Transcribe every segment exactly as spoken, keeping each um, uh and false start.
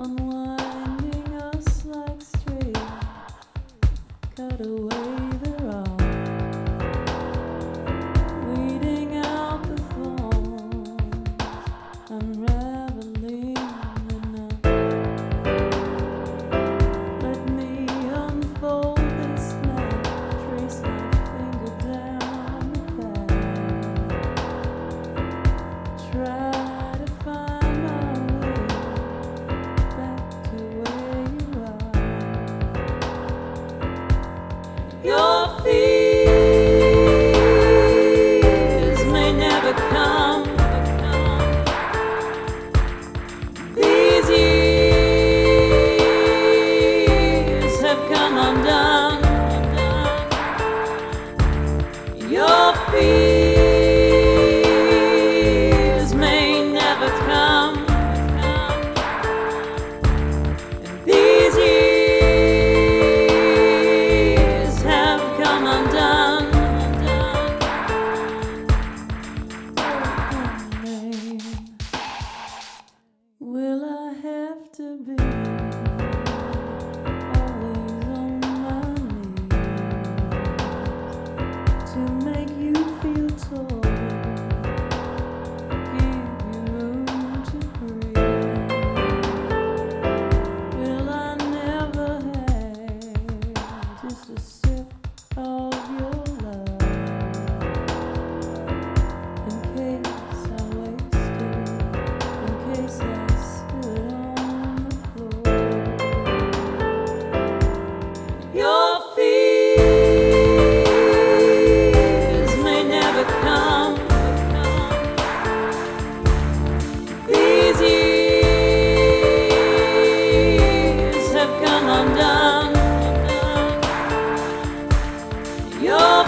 unwinding us like string, cut away the rock, weeding out the thorns, unraveling the knot. Let me unfold this map, trace my finger down the path, try to find my way back to where you are. Your fears may never come. These years have come undone. Your fears may never come. And these years have come undone. Will I have to be always on my knees to make you feel tall, give you room to breathe? Will I never have just a sip of your love in case I wasted, in case I stood on the floor? Your fears may never come. These years have come undone. Your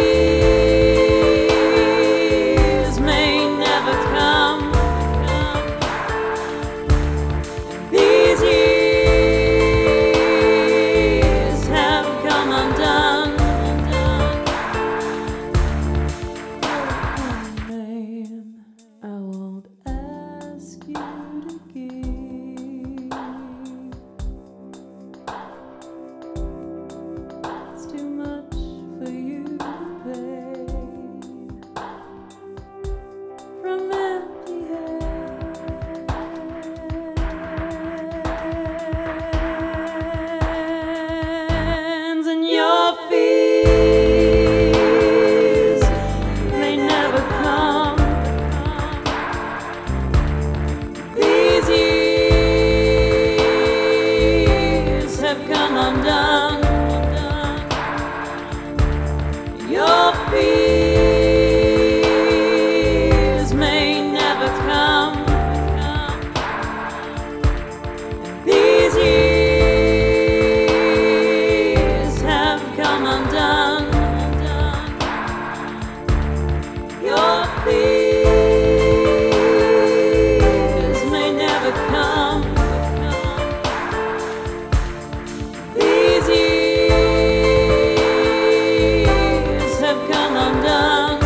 fears may never come. These years have come undone. Man, I won't ask you to give. It's too much for you to pay. From empty hands, and your fears may never come. These years have come undone. Your fears may never come. These years have come undone. Your fears may never come. These years have come undone.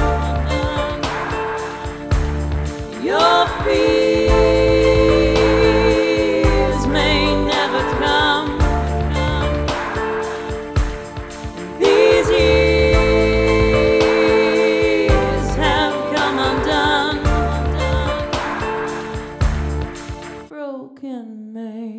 Your fears may never come. These years have come undone. Broken man.